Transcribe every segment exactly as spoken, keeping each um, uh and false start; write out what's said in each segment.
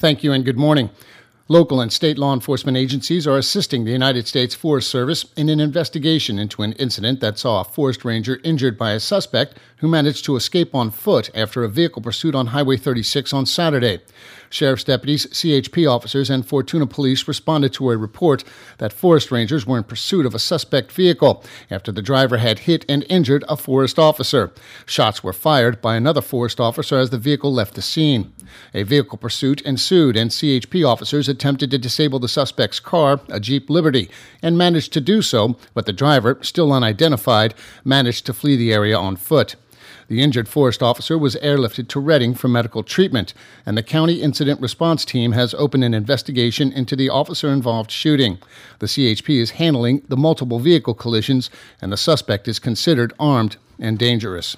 Thank you and good morning. Local and state law enforcement agencies are assisting the United States Forest Service in an investigation into an incident that saw a forest ranger injured by a suspect who managed to escape on foot after a vehicle pursuit on Highway thirty-six on Saturday. Sheriff's deputies, C H P officers, and Fortuna police responded to a report that forest rangers were in pursuit of a suspect vehicle after the driver had hit and injured a forest officer. Shots were fired by another forest officer as the vehicle left the scene. A vehicle pursuit ensued, and C H P officers attempted to disable the suspect's car, a Jeep Liberty, and managed to do so, but the driver, still unidentified, managed to flee the area on foot. The injured forest officer was airlifted to Redding for medical treatment, and the county incident response team has opened an investigation into the officer-involved shooting. The C H P is handling the multiple vehicle collisions, and the suspect is considered armed and dangerous.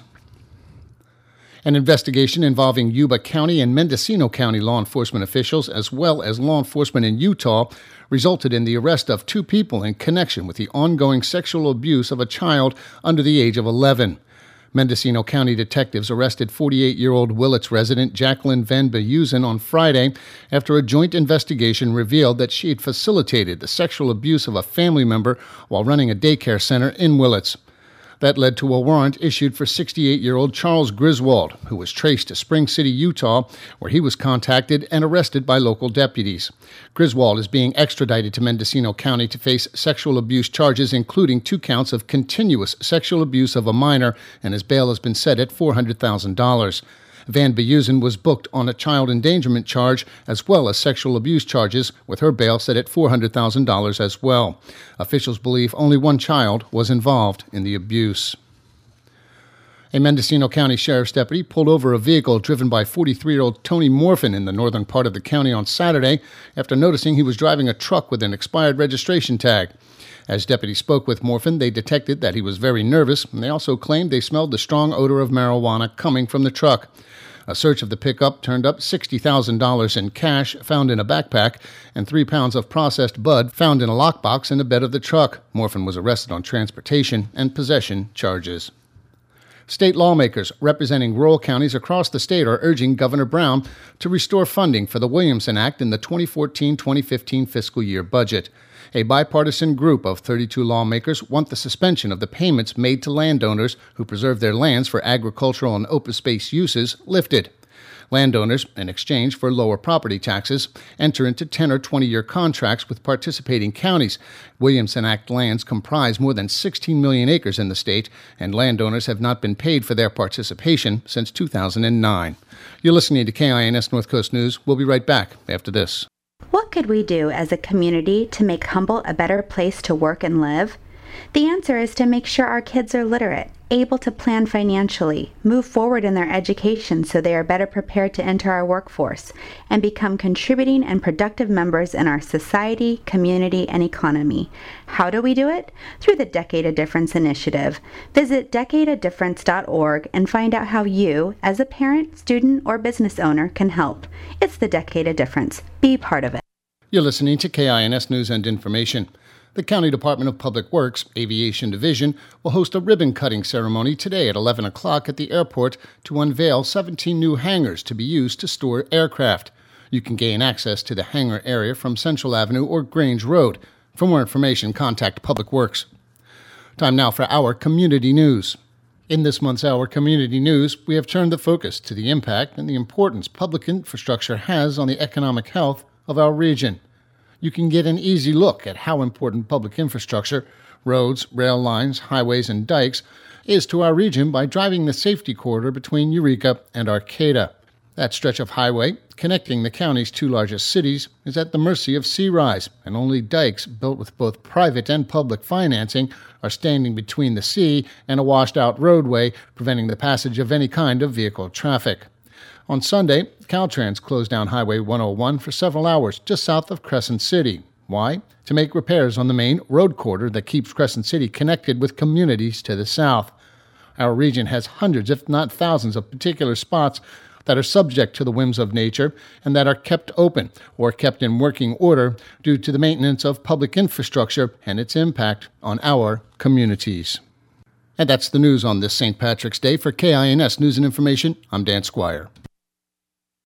An investigation involving Yuba County and Mendocino County law enforcement officials, as well as law enforcement in Utah, resulted in the arrest of two people in connection with the ongoing sexual abuse of a child under the age of eleven. Mendocino County detectives arrested forty-eight-year-old Willits resident Jacqueline Van Beusen on Friday after a joint investigation revealed that she had facilitated the sexual abuse of a family member while running a daycare center in Willits. That led to a warrant issued for sixty-eight-year-old Charles Griswold, who was traced to Spring City, Utah, where he was contacted and arrested by local deputies. Griswold is being extradited to Mendocino County to face sexual abuse charges, including two counts of continuous sexual abuse of a minor, and his bail has been set at four hundred thousand dollars. Van Beusen was booked on a child endangerment charge as well as sexual abuse charges, with her bail set at four hundred thousand dollars as well. Officials believe only one child was involved in the abuse. A Mendocino County Sheriff's deputy pulled over a vehicle driven by forty-three-year-old Tony Morfin in the northern part of the county on Saturday after noticing he was driving a truck with an expired registration tag. As deputies spoke with Morfin, they detected that he was very nervous, and they also claimed they smelled the strong odor of marijuana coming from the truck. A search of the pickup turned up sixty thousand dollars in cash found in a backpack and three pounds of processed bud found in a lockbox in the bed of the truck. Morfin was arrested on transportation and possession charges. State lawmakers representing rural counties across the state are urging Governor Brown to restore funding for the Williamson Act in the twenty fourteen twenty fifteen fiscal year budget. A bipartisan group of thirty-two lawmakers want the suspension of the payments made to landowners who preserve their lands for agricultural and open space uses lifted. Landowners, in exchange for lower property taxes, enter into ten or twenty-year contracts with participating counties. Williamson Act lands comprise more than sixteen million acres in the state, and landowners have not been paid for their participation since two thousand nine. You're listening to K I N S North Coast News. We'll be right back after this. What could we do as a community to make Humboldt a better place to work and live? The answer is to make sure our kids are literate, able to plan financially, move forward in their education so they are better prepared to enter our workforce, and become contributing and productive members in our society, community, and economy. How do we do it? Through the Decade of Difference initiative. Visit decade of difference dot org and find out how you, as a parent, student, or business owner, can help. It's the Decade of Difference. Be part of it. You're listening to K I N S News and Information. The County Department of Public Works Aviation Division will host a ribbon-cutting ceremony today at eleven o'clock at the airport to unveil seventeen new hangars to be used to store aircraft. You can gain access to the hangar area from Central Avenue or Grange Road. For more information, contact Public Works. Time now for our community news. In this month's Our Community News, we have turned the focus to the impact and the importance public infrastructure has on the economic health of our region. You can get an easy look at how important public infrastructure, roads, rail lines, highways, and dikes is to our region by driving the safety corridor between Eureka and Arcata. That stretch of highway, connecting the county's two largest cities, is at the mercy of sea rise, and only dikes built with both private and public financing are standing between the sea and a washed-out roadway, preventing the passage of any kind of vehicle traffic. On Sunday, Caltrans closed down Highway one oh one for several hours just south of Crescent City. Why? To make repairs on the main road corridor that keeps Crescent City connected with communities to the south. Our region has hundreds, if not thousands, of particular spots that are subject to the whims of nature and that are kept open or kept in working order due to the maintenance of public infrastructure and its impact on our communities. And that's the news on this Saint Patrick's Day. For K I N S News and Information, I'm Dan Squire.